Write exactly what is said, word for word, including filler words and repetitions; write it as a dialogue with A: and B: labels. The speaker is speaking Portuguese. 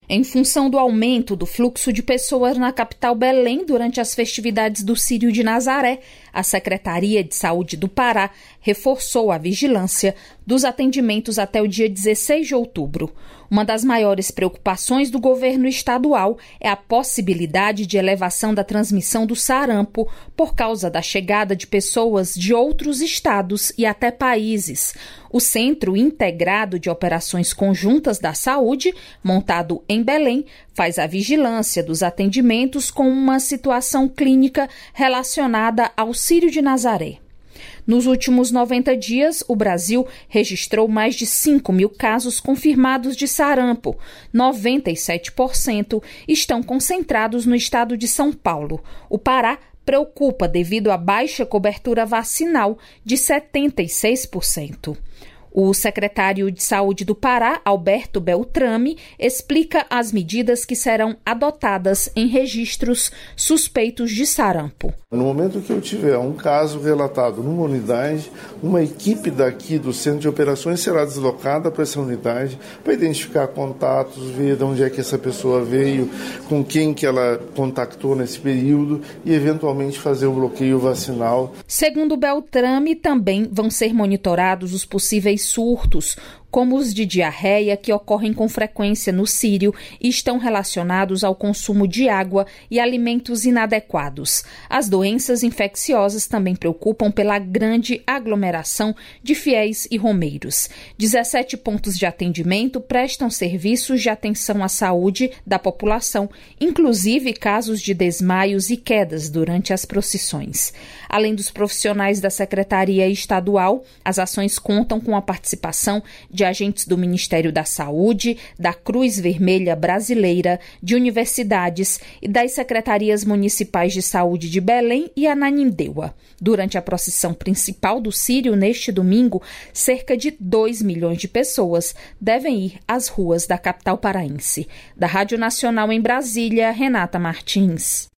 A: Em função do aumento do fluxo de pessoas na capital Belém durante as festividades do Círio de Nazaré, a Secretaria de Saúde do Pará reforçou a vigilância dos atendimentos até o dia dezesseis de outubro. Uma das maiores preocupações do governo estadual é a possibilidade de elevação da transmissão do sarampo por causa da chegada de pessoas de outros estados e até países. O Centro Integrado de Operações Conjuntas da Saúde, montado em Belém, faz a vigilância dos atendimentos com uma situação clínica relacionada ao Círio de Nazaré. Nos últimos noventa dias, o Brasil registrou mais de cinco mil casos confirmados de sarampo. noventa e sete por cento estão concentrados no estado de São Paulo. O Pará preocupa devido à baixa cobertura vacinal de setenta e seis por cento. O secretário de Saúde do Pará, Alberto Beltrame, explica as medidas que serão adotadas em registros suspeitos de sarampo.
B: No momento que eu tiver um caso relatado numa unidade, uma equipe daqui do Centro de Operações será deslocada para essa unidade para identificar contatos, ver de onde é que essa pessoa veio, com quem que ela contactou nesse período e eventualmente fazer o bloqueio vacinal.
A: Segundo Beltrame, também vão ser monitorados os possíveis surtos, como os de diarreia que ocorrem com frequência no Círio e estão relacionados ao consumo de água e alimentos inadequados. As doenças infecciosas também preocupam pela grande aglomeração de fiéis e romeiros. dezessete pontos de atendimento prestam serviços de atenção à saúde da população, inclusive casos de desmaios e quedas durante as procissões. Além dos profissionais da Secretaria Estadual, as ações contam com a participação de de agentes do Ministério da Saúde, da Cruz Vermelha Brasileira, de universidades e das secretarias municipais de saúde de Belém e Ananindeua. Durante a procissão principal do Círio, neste domingo, cerca de dois milhões de pessoas devem ir às ruas da capital paraense. Da Rádio Nacional em Brasília, Renata Martins.